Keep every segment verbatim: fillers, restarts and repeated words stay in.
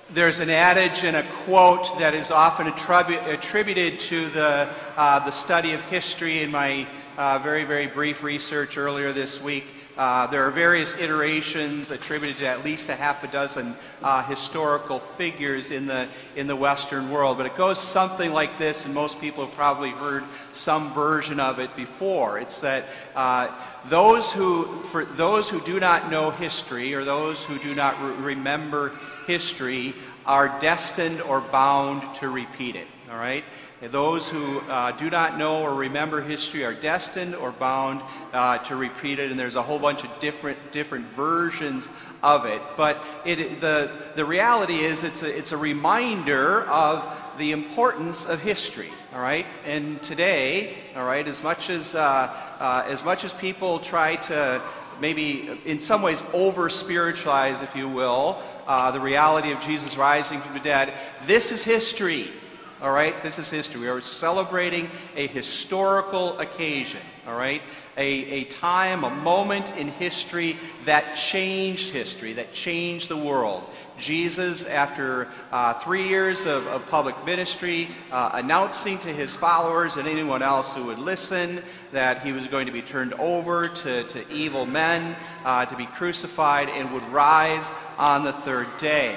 There's an adage and a quote that is often attribu attributed to the, uh, the study of history. In my uh, very, very brief research earlier this week, uh, there are various iterations attributed to at least a half a dozen uh, historical figures in the, in the Western world. But it goes something like this, and most people have probably heard some version of it before. It's that uh, those who, for those who do not know history, or those who do not re remember history, are destined or bound to repeat it. All right? And those who uh, do not know or remember history are destined or bound uh, to repeat it, and there's a whole bunch of different different versions of it. But it, the the reality is, it's a it's a reminder of the importance of history. All right, and today, all right, as much as uh, uh, as much as people try to maybe in some ways over spiritualize, if you will, uh, the reality of Jesus rising from the dead, this is history. All right, this is history. We are celebrating a historical occasion, all right? A, a time, a moment in history that changed history, that changed the world. Jesus, after uh, three years of, of public ministry, uh, announcing to his followers and anyone else who would listen that he was going to be turned over to, to evil men, uh, to be crucified, and would rise on the third day.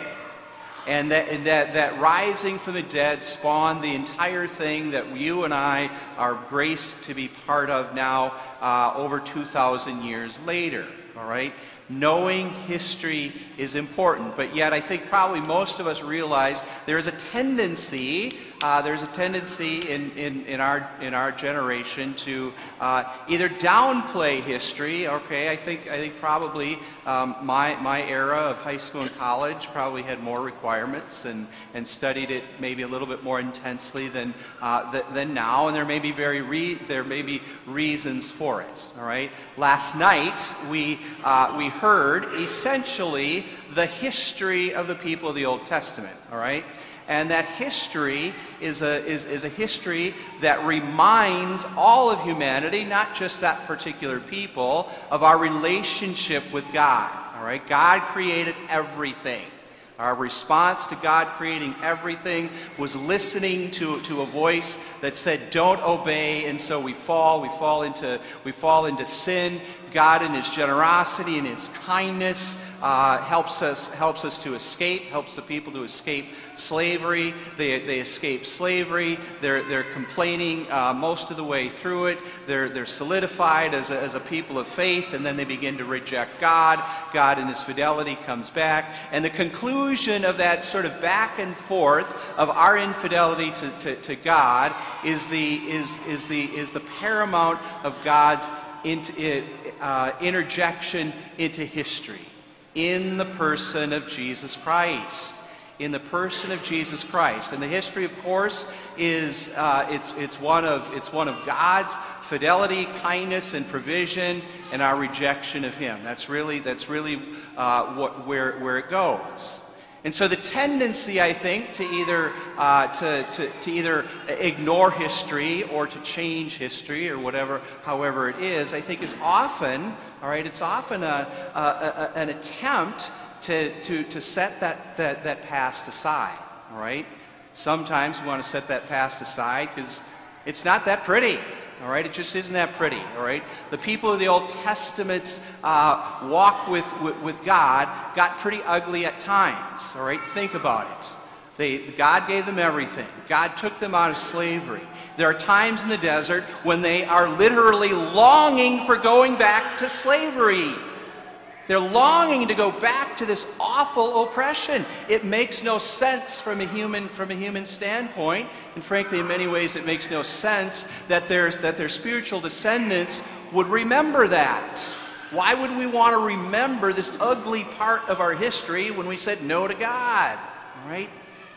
And that, and that, that rising from the dead spawned the entire thing that you and I are graced to be part of now, uh, over two thousand years later, all right? Knowing history is important, but yet I think probably most of us realize there's a tendency, uh, there's a tendency in, in, in, our, in our generation to uh, either downplay history. Okay, I think, I think probably um, my, my era of high school and college probably had more requirements and, and studied it maybe a little bit more intensely than, uh, th than now, and there may be very re there may be reasons for it. All right, last night we, uh, we heard essentially the history of the people of the Old Testament, all right? And that history is a, is, is a history that reminds all of humanity, not just that particular people, of our relationship with God, all right? God created everything. Our response to God creating everything was listening to, to a voice that said, don't obey, and so we fall, we fall into, we fall into sin. God in his generosity and his kindness uh, helps us helps us to escape, helps the people to escape slavery. They, they escape slavery. They're, they're complaining uh, most of the way through it. They're, they're solidified as a, as a people of faith, and then they begin to reject God. God in his fidelity comes back. And the conclusion of that sort of back and forth of our infidelity to, to, to God is the, is, is, the, is the paramount of God's Into, uh, interjection into history in the person of Jesus Christ. In the person of Jesus Christ, and the history, of course, is uh, it's it's one of it's one of God's fidelity, kindness, and provision, and our rejection of Him. That's really that's really uh, what where where it goes. And so the tendency, I think, to either uh, to, to, to either ignore history or to change history or whatever, however it is, I think is often, all right, it's often a, a, a, an attempt to, to, to set that, that, that past aside, all right? Sometimes we want to set that past aside because it's not that pretty. All right, it just isn't that pretty. All right, the people of the Old Testament's uh, walk with, with with God got pretty ugly at times. All right, think about it. They God gave them everything. God took them out of slavery. There are times in the desert when they are literally longing for going back to slavery. They're longing to go back to this awful oppression. It makes no sense from a human from a human standpoint, and frankly, in many ways, it makes no sense that their that their spiritual descendants would remember that. Why would we want to remember this ugly part of our history when we said no to God? All right,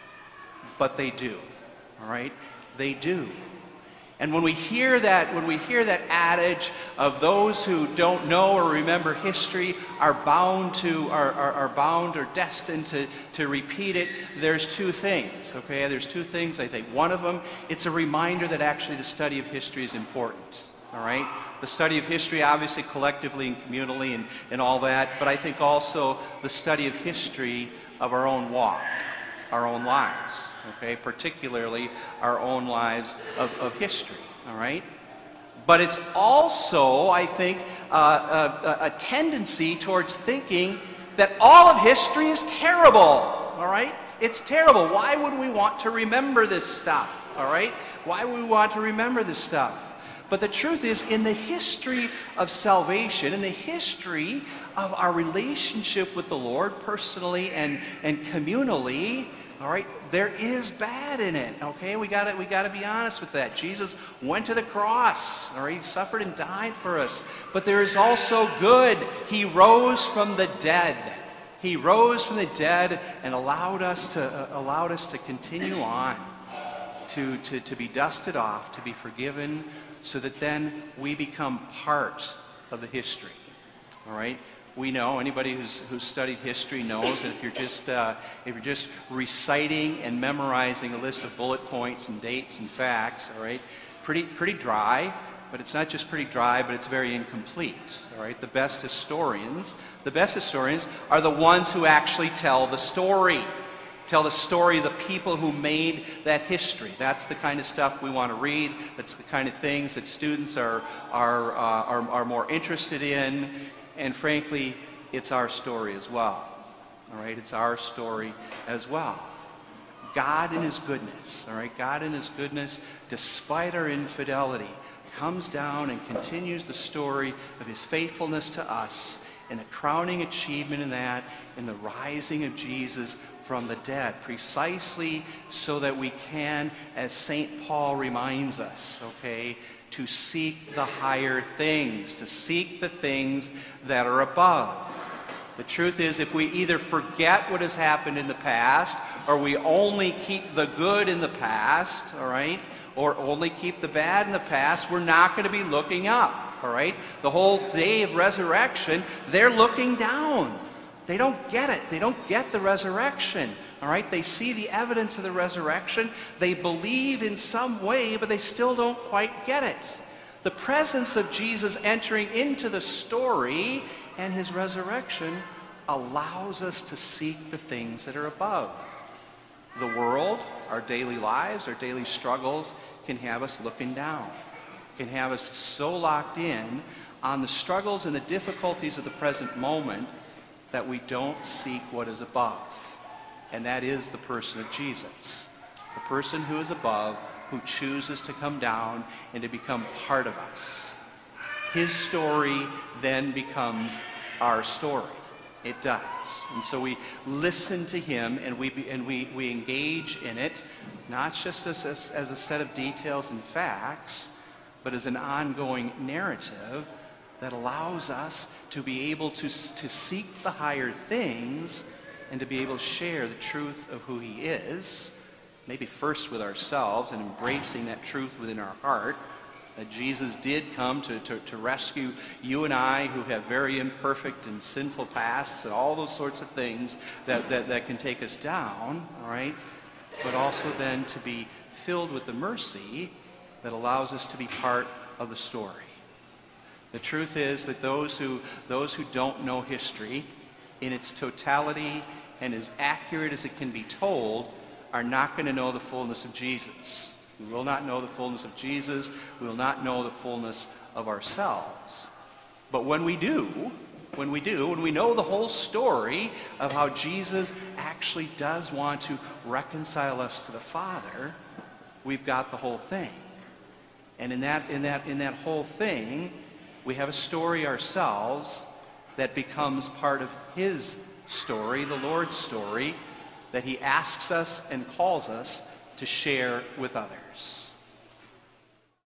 but they do. All right, they do. And when we hear that, when we hear that adage of those who don't know or remember history are bound to, are, are, are bound or destined to, to repeat it, there's two things, okay? There's two things, I think. One of them, it's a reminder that actually the study of history is important, all right? The study of history, obviously collectively and communally and, and all that, but I think also the study of history of our own walk. our own lives, okay? Particularly our own lives of, of history, all right? But it's also, I think, uh, a, a tendency towards thinking that all of history is terrible, all right? It's terrible. Why would we want to remember this stuff, all right? Why would we want to remember this stuff? But the truth is, in the history of salvation, in the history of our relationship with the Lord personally and, and communally, all right, there is bad in it, okay? We gotta, we gotta be honest with that. Jesus went to the cross, all right? He suffered and died for us. But there is also good. He rose from the dead. He rose from the dead and allowed us to, uh, allowed us to continue on, to, to, to be dusted off, to be forgiven, so that then we become part of the history, all right? We know, anybody who's, who's studied history knows that if you're just uh, if you're just reciting and memorizing a list of bullet points and dates and facts, all right, pretty pretty dry. But it's not just pretty dry, but it's very incomplete. All right, the best historians, the best historians are the ones who actually tell the story, tell the story of the people who made that history. That's the kind of stuff we want to read. That's the kind of things that students are are uh, are, are more interested in. And frankly, it's our story as well. All right, it's our story as well. God in His goodness, all right, God in His goodness, despite our infidelity, comes down and continues the story of His faithfulness to us, and the crowning achievement in that, in the rising of Jesus from the dead, precisely so that we can, as Saint Paul reminds us, okay, to seek the higher things, to seek the things that are above. The truth is, if we either forget what has happened in the past, or we only keep the good in the past, all right, or only keep the bad in the past, we're not going to be looking up, all right? The whole day of resurrection, they're looking down. They don't get it. They don't get the resurrection. All right? They see the evidence of the resurrection. They believe in some way, but they still don't quite get it. The presence of Jesus entering into the story and His resurrection allows us to seek the things that are above. The world, our daily lives, our daily struggles can have us looking down, can have us so locked in on the struggles and the difficulties of the present moment that we don't seek what is above. And that is the person of Jesus. The person who is above, who chooses to come down and to become part of us. His story then becomes our story. It does. And so we listen to Him and we be, and we, we engage in it, not just as, as, as a set of details and facts, but as an ongoing narrative that allows us to be able to, to seek the higher things and to be able to share the truth of who He is, maybe first with ourselves and embracing that truth within our heart, that Jesus did come to, to, to rescue you and I who have very imperfect and sinful pasts and all those sorts of things that, that, that can take us down, all right? But also then to be filled with the mercy that allows us to be part of the story. The truth is that those who, those who don't know history in its totality and as accurate as it can be told are not going to know the fullness of Jesus. We will not know the fullness of Jesus. We will not know the fullness of ourselves. But when we do, when we do, when we know the whole story of how Jesus actually does want to reconcile us to the Father, we've got the whole thing. And in that, in that, in that whole thing, we have a story ourselves that becomes part of His story, the Lord's story, that He asks us and calls us to share with others.